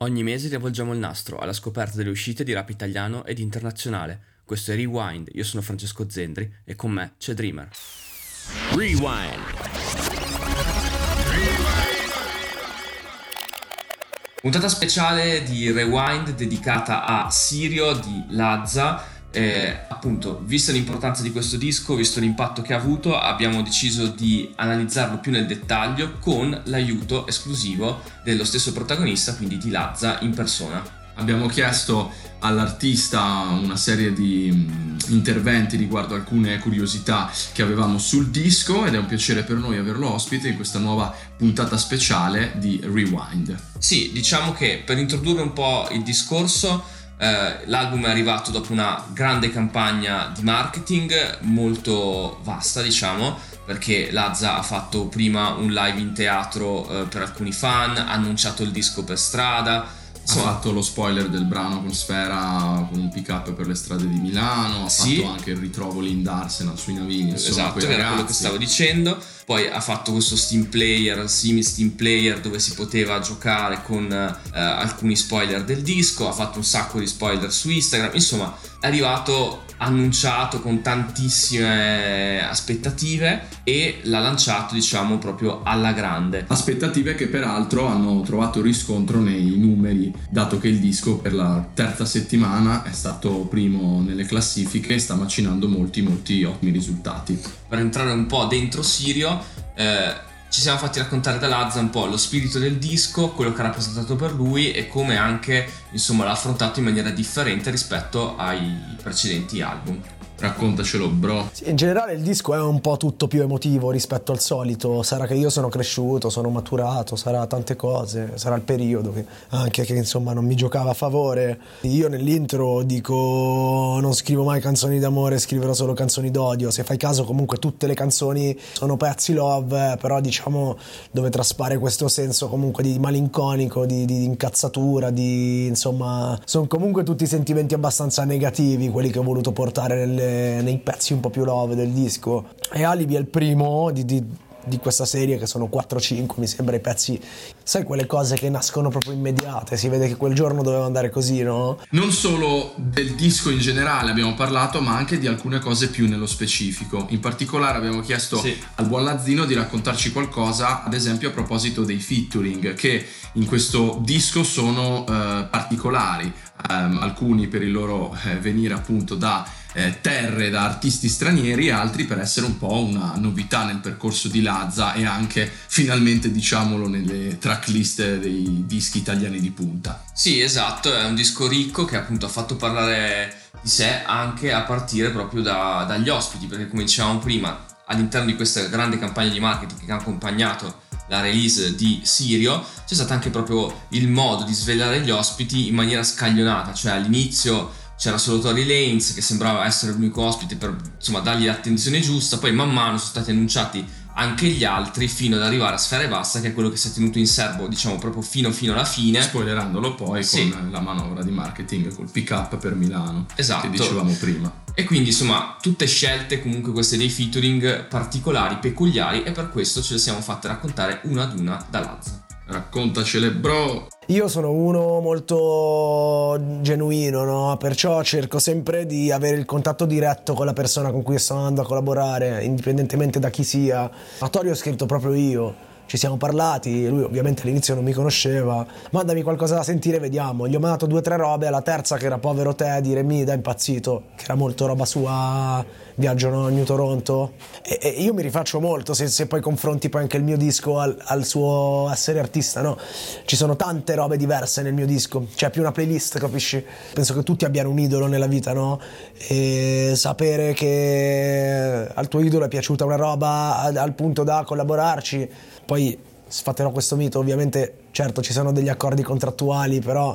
Ogni mese rivolgiamo il nastro alla scoperta delle uscite di rap italiano ed internazionale. Questo è Rewind, io sono Francesco Zendri e con me c'è Dreamer. Rewind. Puntata speciale di Rewind dedicata a Sirio di Lazza. Appunto, vista l'importanza di questo disco, visto l'impatto che ha avuto, abbiamo deciso di analizzarlo più nel dettaglio con l'aiuto esclusivo dello stesso protagonista, quindi di Lazza in persona. Abbiamo chiesto all'artista una serie di interventi riguardo alcune curiosità che avevamo sul disco ed è un piacere per noi averlo ospite in questa nuova puntata speciale di Rewind. Sì, diciamo che per introdurre un po' il discorso, l'album è arrivato dopo una grande campagna di marketing molto vasta, diciamo, perché Lazza ha fatto prima un live in teatro per alcuni fan, ha annunciato il disco per strada. Insomma, ha fatto lo spoiler del brano con Sfera con un pick up per le strade di Milano, ha fatto anche il ritrovo lì in Darsena sui Navini, insomma, esatto, era quello che stavo dicendo. Poi ha fatto questo Steam Player dove si poteva giocare con alcuni spoiler del disco, ha fatto un sacco di spoiler su Instagram, insomma è arrivato annunciato con tantissime aspettative e l'ha lanciato, diciamo, proprio alla grande. Aspettative che peraltro hanno trovato riscontro nei numeri, dato che il disco per la terza settimana è stato primo nelle classifiche e sta macinando molti ottimi risultati. Per entrare un po' dentro Sirio, ci siamo fatti raccontare da Lazza un po' lo spirito del disco, quello che ha rappresentato per lui e come anche, insomma, l'ha affrontato in maniera differente rispetto ai precedenti album. Raccontacelo, bro. In generale il disco è un po' tutto più emotivo rispetto al solito. Sarà che io sono cresciuto, sono maturato, sarà tante cose, sarà il periodo che insomma non mi giocava a favore. Io nell'intro dico non scrivo mai canzoni d'amore, scriverò solo canzoni d'odio. Se fai caso comunque tutte le canzoni sono pezzi love, però diciamo dove traspare questo senso comunque di malinconico, di incazzatura, insomma sono comunque tutti sentimenti abbastanza negativi quelli che ho voluto portare nei pezzi un po' più love del disco. E Alibi è il primo di questa serie, che sono 4-5 mi sembra, i pezzi, sai, quelle cose che nascono proprio immediate, si vede che quel giorno doveva andare così, no? Non solo del disco in generale abbiamo parlato, ma anche di alcune cose più nello specifico. In particolare abbiamo chiesto al buon Lazzino di raccontarci qualcosa, ad esempio a proposito dei featuring che in questo disco sono particolari, alcuni per il loro venire appunto da terre, da artisti stranieri, e altri per essere un po' una novità nel percorso di Lazza e anche finalmente, diciamolo, nelle tracklist dei dischi italiani di punta. Sì, esatto, è un disco ricco che appunto ha fatto parlare di sé anche a partire proprio dagli ospiti, perché come dicevamo prima, all'interno di questa grande campagna di marketing che ha accompagnato la release di Sirio c'è stato anche proprio il modo di svelare gli ospiti in maniera scaglionata, cioè all'inizio c'era solo Tory Lanez che sembrava essere l'unico ospite per, insomma, dargli l'attenzione giusta, poi man mano sono stati annunciati anche gli altri fino ad arrivare a Sfera Ebbasta, che è quello che si è tenuto in serbo, diciamo, proprio fino alla fine, spoilerandolo poi con la manovra di marketing col pick up per Milano, esatto, che dicevamo prima. E quindi insomma tutte scelte comunque queste dei featuring particolari, peculiari, e per questo ce le siamo fatte raccontare una ad una da Lazza. Raccontacele, bro. Io sono uno molto genuino, no? Perciò cerco sempre di avere il contatto diretto con la persona con cui sto andando a collaborare, indipendentemente da chi sia. A Tori ho scritto proprio io. Ci siamo parlati, lui ovviamente all'inizio non mi conosceva, mandami qualcosa da sentire, vediamo. Gli ho mandato 2-3 robe, alla terza, che era Povero te, dire mi da impazzito, che era molto roba sua, Viaggio New Toronto, e io mi rifaccio molto se poi confronti poi anche il mio disco al suo essere artista, no? Ci sono tante robe diverse nel mio disco, c'è più una playlist, capisci? Penso che tutti abbiano un idolo nella vita, no? E sapere che al tuo idolo è piaciuta una roba al punto da collaborarci. Poi sfatterò questo mito, ovviamente, certo ci sono degli accordi contrattuali, però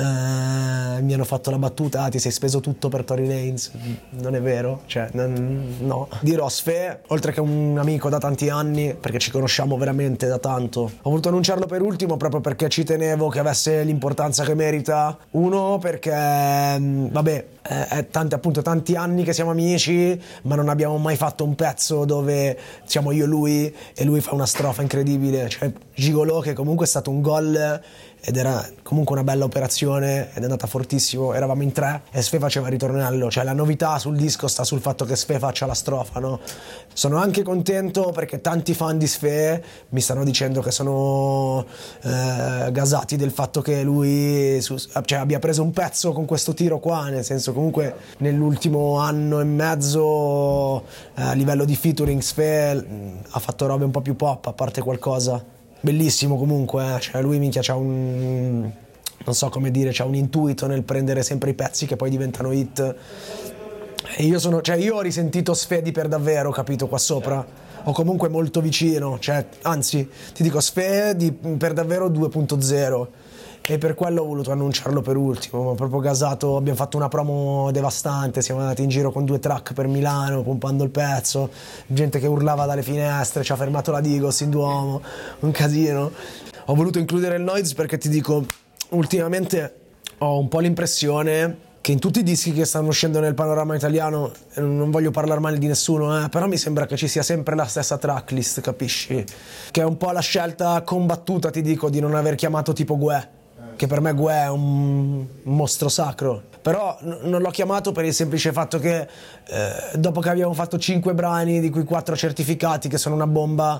mi hanno fatto la battuta: ti sei speso tutto per Tory Lanez. Non è vero, cioè no. Dirò Sfe, oltre che un amico da tanti anni, perché ci conosciamo veramente da tanto. Ho voluto annunciarlo per ultimo proprio perché ci tenevo che avesse l'importanza che merita. Uno, perché vabbè, è tanti anni che siamo amici, ma non abbiamo mai fatto un pezzo dove siamo io e lui fa una strofa incredibile, cioè Gigolò, che comunque è stato un gol ed era comunque una bella operazione ed è andata fortissimo, eravamo in 3 e Sfè faceva il ritornello, cioè la novità sul disco sta sul fatto che Sfè faccia la strofa, no? Sono anche contento perché tanti fan di Sfè mi stanno dicendo che sono gasati del fatto che lui cioè, abbia preso un pezzo con questo tiro qua, nel senso comunque nell'ultimo anno e mezzo a livello di featuring Sfè ha fatto robe un po' più pop, a parte qualcosa. Bellissimo comunque, cioè lui minchia c'ha non so come dire, c'ha un intuito nel prendere sempre i pezzi che poi diventano hit. E io ho risentito Sfè di Per Davvero, capito, qua sopra, o comunque molto vicino, cioè anzi ti dico Sfè di Per Davvero 2.0 e per quello ho voluto annunciarlo per ultimo, ma proprio gasato. Abbiamo fatto una promo devastante, siamo andati in giro con 2 track per Milano pompando il pezzo, gente che urlava dalle finestre, ci ha fermato la Digos in Duomo, un casino. Ho voluto includere il noise perché ti dico, ultimamente ho un po' l'impressione che in tutti i dischi che stanno uscendo nel panorama italiano, non voglio parlare male di nessuno, però mi sembra che ci sia sempre la stessa tracklist, capisci? Che è un po' la scelta combattuta, ti dico, di non aver chiamato tipo Guè, che per me Guè è un mostro sacro, però non l'ho chiamato per il semplice fatto che dopo che abbiamo fatto 5 brani di cui 4 certificati che sono una bomba,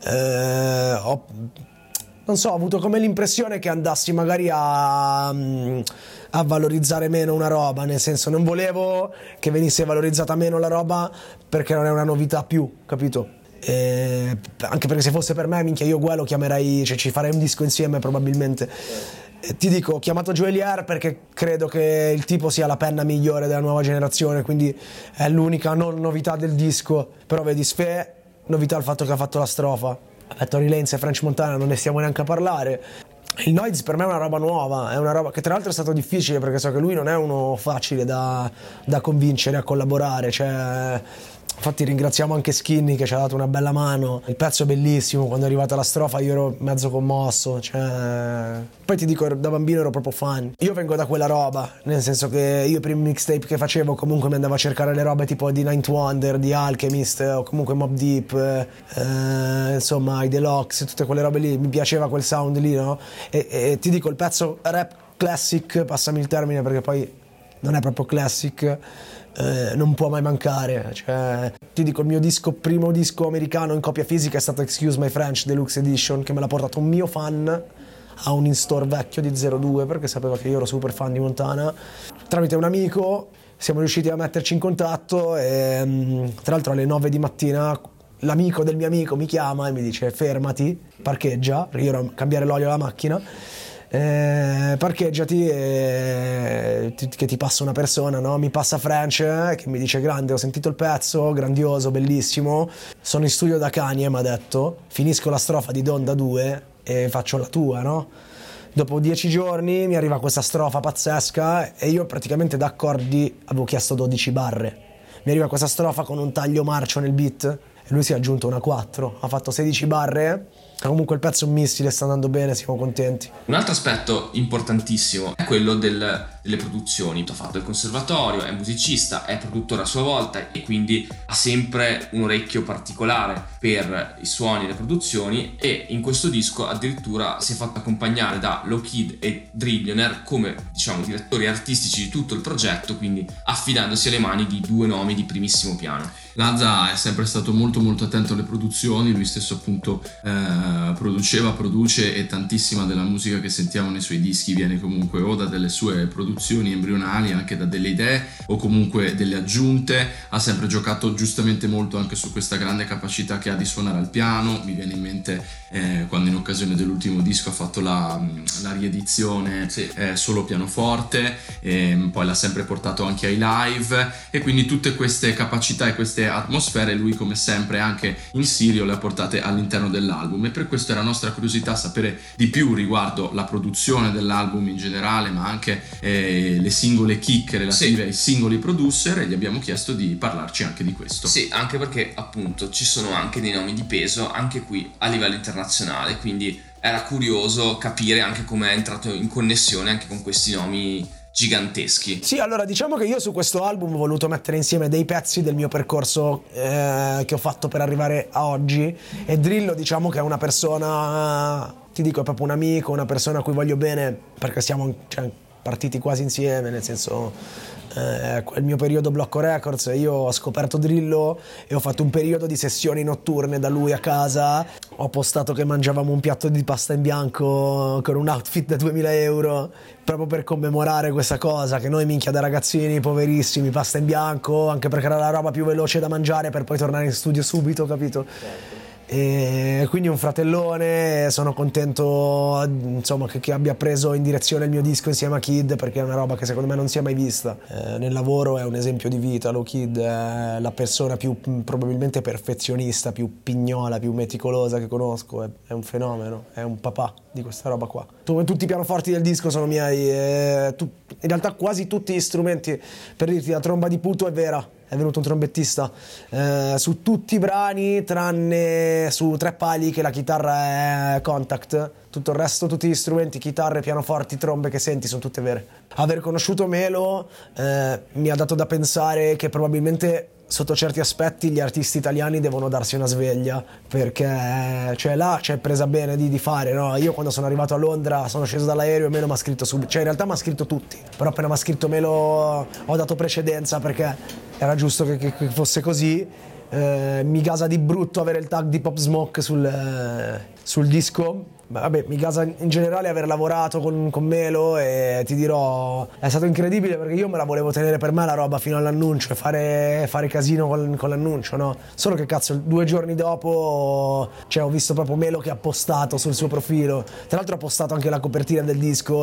non so, ho avuto come l'impressione che andassi magari a valorizzare meno una roba, nel senso non volevo che venisse valorizzata meno la roba perché non è una novità più, capito? Anche perché se fosse per me, minchia, io Guè lo chiamerei, cioè ci farei un disco insieme probabilmente. Ti dico, ho chiamato Joelier perché credo che il tipo sia la penna migliore della nuova generazione, quindi è l'unica non novità del disco. Però vedi, Sfè, novità il fatto che ha fatto la strofa. Tory Lanez e French Montana non ne stiamo neanche a parlare. Il noise per me è una roba nuova, è una roba che tra l'altro è stato difficile perché so che lui non è uno facile da convincere a collaborare, cioè... Infatti ringraziamo anche Skinny che ci ha dato una bella mano. Il pezzo è bellissimo, quando è arrivata la strofa io ero mezzo commosso, cioè... Poi ti dico, da bambino ero proprio fan. Io vengo da quella roba, nel senso che io i primi mixtape che facevo comunque mi andavo a cercare le robe tipo di Ninth Wonder, di Alchemist o comunque Mobb Deep, insomma i Deluxe, tutte quelle robe lì, mi piaceva quel sound lì, no? E ti dico, il pezzo rap classic, passami il termine perché poi non è proprio classic, non può mai mancare, cioè ti dico, il mio primo disco americano in copia fisica è stato Excuse My French Deluxe Edition, che me l'ha portato un mio fan a un in-store vecchio di 02 perché sapeva che io ero super fan di Montana. Tramite un amico siamo riusciti a metterci in contatto e tra l'altro alle 9 di mattina l'amico del mio amico mi chiama e mi dice fermati, parcheggia, perché io ero a cambiare l'olio alla macchina, parcheggiati che ti passa una persona, no? Mi passa French che mi dice grande, ho sentito il pezzo, grandioso, bellissimo, sono in studio da Kanye, mi ha detto, finisco la strofa di Donda 2 e faccio la tua, no? Dopo 10 giorni mi arriva questa strofa pazzesca e io praticamente da accordi avevo chiesto 12 barre, mi arriva questa strofa con un taglio marcio nel beat e lui si è aggiunto una 4, ha fatto 16 barre. Comunque il pezzo è un missile, sta andando bene, siamo contenti. Un altro aspetto importantissimo è quello delle produzioni. Ha fatto il conservatorio, è musicista, è produttore a sua volta e quindi ha sempre un orecchio particolare per i suoni e le produzioni, e in questo disco addirittura si è fatto accompagnare da Low Kid e Drillionaire come, diciamo, direttori artistici di tutto il progetto, quindi affidandosi alle mani di 2 nomi di primissimo piano. Lazza è sempre stato molto molto attento alle produzioni, lui stesso appunto produce, e tantissima della musica che sentiamo nei suoi dischi viene comunque o da delle sue produzioni embrionali, anche da delle idee o comunque delle aggiunte. Ha sempre giocato giustamente molto anche su questa grande capacità che ha di suonare al piano. Mi viene in mente quando in occasione dell'ultimo disco ha fatto la riedizione solo pianoforte, poi l'ha sempre portato anche ai live, e quindi tutte queste capacità e queste atmosfere lui, come sempre anche in Sirio, le ha portate all'interno dell'album, e per questo era nostra curiosità sapere di più riguardo la produzione dell'album in generale, ma anche le singole chicche relative ai singoli producer, e gli abbiamo chiesto di parlarci anche di questo. Sì, anche perché appunto ci sono anche dei nomi di peso anche qui a livello internazionale, quindi era curioso capire anche come è entrato in connessione anche con questi nomi giganteschi. Sì, allora diciamo che io su questo album ho voluto mettere insieme dei pezzi del mio percorso che ho fatto per arrivare a oggi, e Drillo diciamo che è una persona, ti dico, è proprio un amico, una persona a cui voglio bene, perché siamo partiti quasi insieme, nel senso il mio periodo Blocco Records, io ho scoperto Drillo e ho fatto un periodo di sessioni notturne da lui a casa. Ho postato che mangiavamo un piatto di pasta in bianco con un outfit da 2000 euro proprio per commemorare questa cosa, che noi minchia da ragazzini poverissimi, pasta in bianco, anche perché era la roba più veloce da mangiare per poi tornare in studio subito, capito? E quindi un fratellone, sono contento insomma che abbia preso in direzione il mio disco insieme a Kid, perché è una roba che secondo me non si è mai vista. Nel lavoro è un esempio di vita, lo Kid è la persona più probabilmente perfezionista, più pignola, più meticolosa che conosco, è un fenomeno, è un papà di questa roba qua. Tutti i pianoforti del disco sono miei, in realtà quasi tutti gli strumenti, per dirti, la tromba di Puto è vera, è venuto un trombettista su tutti i brani tranne su 3 pali che la chitarra è Contact. Tutto il resto, tutti gli strumenti, chitarre, pianoforti, trombe che senti sono tutte vere. Aver conosciuto Melo mi ha dato da pensare che probabilmente sotto certi aspetti gli artisti italiani devono darsi una sveglia, perché cioè là c'è presa bene di fare, no? Io quando sono arrivato a Londra sono sceso dall'aereo e Melo mi ha scritto subito, cioè in realtà mi ha scritto tutti, però appena mi ha scritto Melo ho dato precedenza perché era giusto che fosse così. Mi gasa di brutto avere il tag di Pop Smoke sul disco. Vabbè, mi gasa in generale aver lavorato con Melo, e ti dirò, è stato incredibile perché io me la volevo tenere per me la roba fino all'annuncio e fare casino con l'annuncio, no? Solo che cazzo, 2 giorni dopo ho visto proprio Melo che ha postato sul suo profilo. Tra l'altro ha postato anche la copertina del disco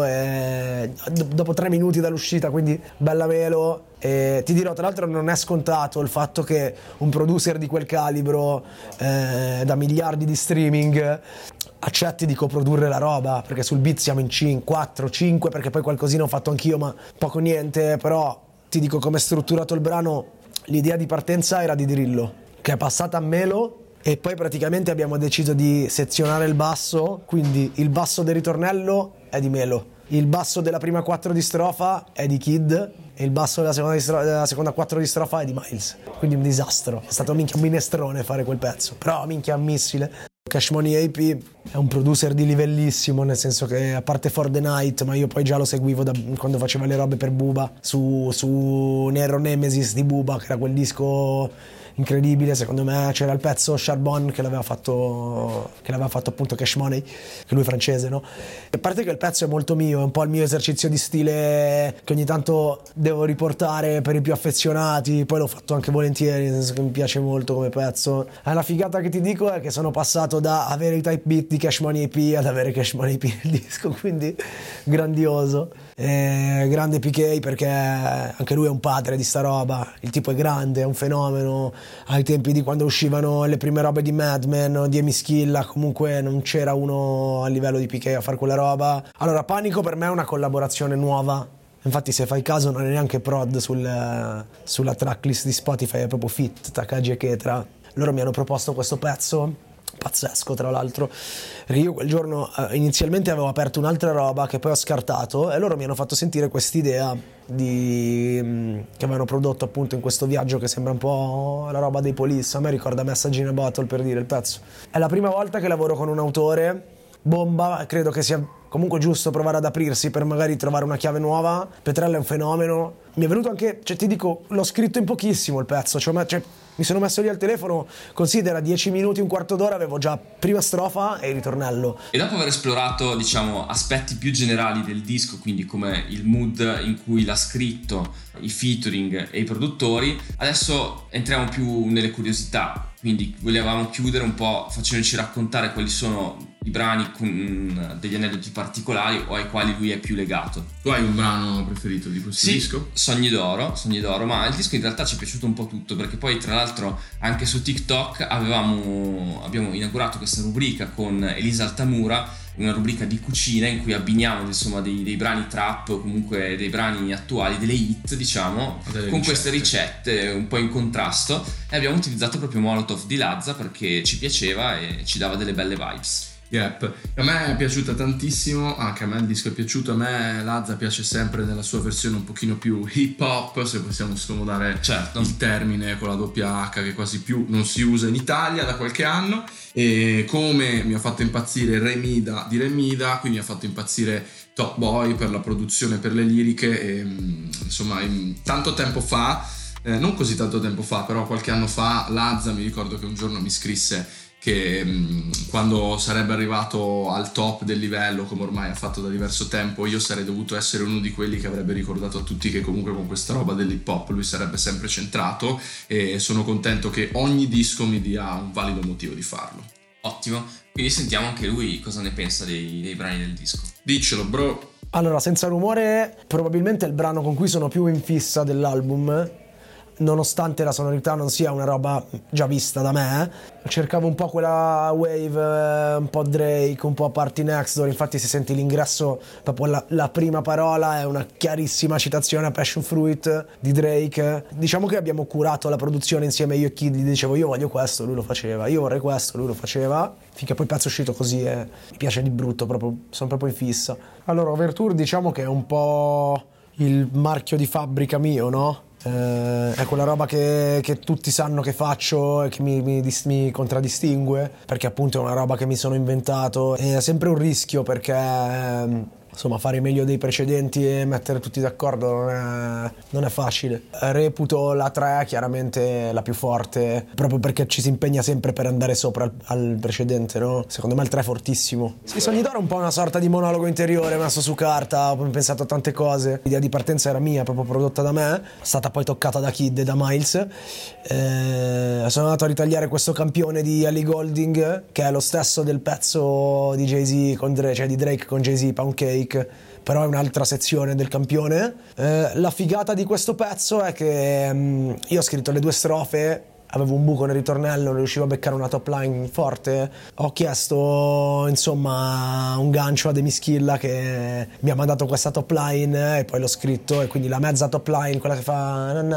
dopo 3 minuti dall'uscita, quindi bella Melo. E ti dirò, tra l'altro non è scontato il fatto che un producer di quel calibro da miliardi di streaming accetti di coprodurre la roba, perché sul beat siamo in 4, 5, perché poi qualcosina ho fatto anch'io ma poco niente. Però ti dico, come è strutturato il brano, l'idea di partenza era di Drillo, che è passata a Melo, e poi praticamente abbiamo deciso di sezionare il basso, quindi il basso del ritornello è di Melo, il basso della prima 4 di strofa è di Kid e il basso della seconda 4 di strofa è di Miles. Quindi un disastro, è stato minchia un minestrone fare quel pezzo, però minchia un missile. Cash Money AP è un producer di livellissimo, nel senso che, a parte For the Night, ma io poi già lo seguivo da quando faceva le robe per Booba su Nero Nemesis di Booba, che era quel disco incredibile. Secondo me c'era il pezzo Charbon che l'aveva fatto appunto Cash Money, che lui è francese, no? A parte che il pezzo è molto mio, è un po' il mio esercizio di stile che ogni tanto devo riportare per i più affezionati, poi l'ho fatto anche volentieri, nel senso che mi piace molto come pezzo. La figata che ti dico è che sono passato da avere i type beat di Cash Money AP ad avere Cash Money AP nel disco, quindi grandioso. Grande PK, perché anche lui è un padre di sta roba, il tipo è grande, è un fenomeno. Ai tempi di quando uscivano le prime robe di Mad Men o di Emischilla, comunque non c'era uno a livello di PK a fare quella roba. Allora, Panico per me è una collaborazione nuova, infatti se fai caso non è neanche prod sulla tracklist di Spotify, è proprio feat Takagi e Ketra. Loro mi hanno proposto questo pezzo pazzesco, tra l'altro, perché io quel giorno inizialmente avevo aperto un'altra roba che poi ho scartato, e loro mi hanno fatto sentire quest'idea che avevano prodotto appunto in questo viaggio che sembra un po' la roba dei Police. A me ricorda Message in a Bottle, per dire, il pezzo. È la prima volta che lavoro con un autore bomba, credo che sia comunque giusto provare ad aprirsi per magari trovare una chiave nuova. Petrella è un fenomeno, mi è venuto anche, cioè ti dico, l'ho scritto in pochissimo il pezzo, cioè mi sono messo lì al telefono, considera 10 minuti, un quarto d'ora, avevo già prima strofa e il ritornello. E dopo aver esplorato, diciamo, aspetti più generali del disco, quindi come il mood in cui l'ha scritto, i featuring e i produttori, adesso entriamo più nelle curiosità. Quindi volevamo chiudere un po' facendoci raccontare quali sono i brani con degli aneddoti particolari o ai quali lui è più legato. Tu hai un brano preferito di questo disco? Sogni d'oro, ma il disco in realtà ci è piaciuto un po' tutto, perché poi tra l'altro anche su TikTok abbiamo inaugurato questa rubrica con Elisa Altamura, una rubrica di cucina in cui abbiniamo insomma dei brani trap o comunque dei brani attuali, delle hit, diciamo, con queste ricette un po' in contrasto, e abbiamo utilizzato proprio Molotov di Lazza perché ci piaceva e ci dava delle belle vibes. Yep. A me è piaciuta tantissimo, anche a me il disco è piaciuto, a me Lazza piace sempre nella sua versione un pochino più hip hop, se possiamo scomodare il termine con la doppia H, che quasi più non si usa in Italia da qualche anno. E come mi ha fatto impazzire Remida di Remida, qui mi ha fatto impazzire Top Boy per la produzione, per le liriche, e insomma tanto tempo fa, non così tanto tempo fa, però qualche anno fa Lazza, mi ricordo che un giorno mi scrisse che quando sarebbe arrivato al top del livello, come ormai ha fatto da diverso tempo, io sarei dovuto essere uno di quelli che avrebbe ricordato a tutti che comunque con questa roba dell'hip hop lui sarebbe sempre centrato, e sono contento che ogni disco mi dia un valido motivo di farlo. Ottimo, quindi sentiamo anche lui cosa ne pensa dei brani del disco. Diccelo, bro. Allora, Senza Rumore probabilmente è il brano con cui sono più in fissa dell'album, nonostante la sonorità non sia una roba già vista da me. Cercavo un po' quella wave, un po' Drake, un po' Party Next Door. Infatti se senti l'ingresso, proprio la prima parola è una chiarissima citazione a Passion Fruit di Drake. Diciamo che abbiamo curato la produzione insieme, io e Kid. Gli dicevo io voglio questo, lui lo faceva, io vorrei questo, lui lo faceva, finché poi il pezzo è uscito così e mi piace di brutto, sono proprio in fissa. Allora, Overture diciamo che è un po' il marchio di fabbrica mio, no? È quella roba che tutti sanno che faccio e che mi contraddistingue, perché appunto è una roba che mi sono inventato, e è sempre un rischio perché insomma fare meglio dei precedenti e mettere tutti d'accordo non è facile. Reputo la 3 chiaramente la più forte, proprio perché ci si impegna sempre per andare sopra al precedente, no? Secondo me il 3 è fortissimo. Sì, Sogni d'Oro è un po' una sorta di monologo interiore messo su carta, ho pensato a tante cose. L'idea di partenza era mia, proprio prodotta da me, è stata poi toccata da Kid e da Miles. Sono andato a ritagliare questo campione di Ellie Goulding, che è lo stesso del pezzo di Jay-Z con Drake, cioè di Drake con Jay-Z, Pound Cake, però è un'altra sezione del campione. La figata di questo pezzo è che io ho scritto le 2 strofe, avevo un buco nel ritornello, non riuscivo a beccare una top line forte, ho chiesto insomma un gancio a Demischilla che mi ha mandato questa top line e poi l'ho scritto, e quindi la mezza top line, quella che fa mi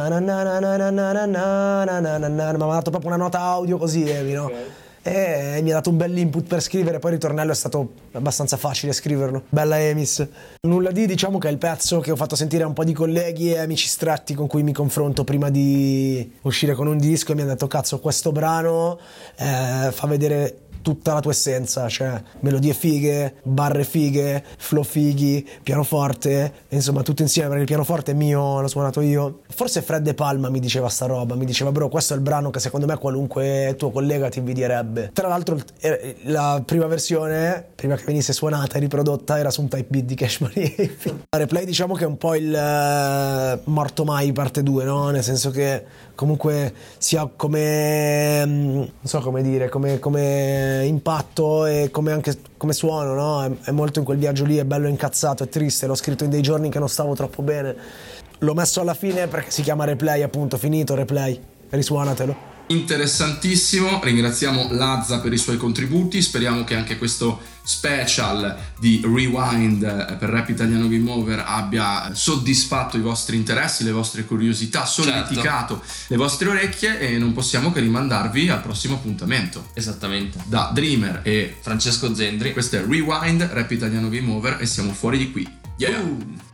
ha mandato proprio una nota audio così, no? E mi ha dato un bel input per scrivere, poi il ritornello è stato abbastanza facile scriverlo. Bella Emis. Nulla di, diciamo che è il pezzo che ho fatto sentire a un po' di colleghi e amici stretti con cui mi confronto prima di uscire con un disco, e mi hanno detto cazzo, questo brano fa vedere tutta la tua essenza, cioè melodie fighe, barre fighe, flow fighi, pianoforte, insomma tutto insieme, perché il pianoforte è mio, l'ho suonato io. Forse Fred De Palma mi diceva sta roba, mi diceva bro, questo è il brano che secondo me qualunque tuo collega ti invidierebbe. Tra l'altro la prima versione, prima che venisse suonata e riprodotta, era su un type beat di Cash Money. Replay diciamo che è un po' il Morto Mai parte 2, no? Nel senso che comunque sia come non so come dire, come impatto e come anche come suono, no? È molto in quel viaggio lì, è bello incazzato, è triste, l'ho scritto in dei giorni che non stavo troppo bene, l'ho messo alla fine perché si chiama Replay, appunto, finito Replay, risuonatelo. Interessantissimo, ringraziamo Lazza per i suoi contributi, speriamo che anche questo special di Rewind per Rap Italiano Game Over abbia soddisfatto i vostri interessi, le vostre curiosità, solleticato le vostre orecchie, e non possiamo che rimandarvi al prossimo appuntamento. Esattamente. Da Dreamer e Francesco Zendri, questo è Rewind, Rap Italiano Game Over, e siamo fuori di qui. Yeah.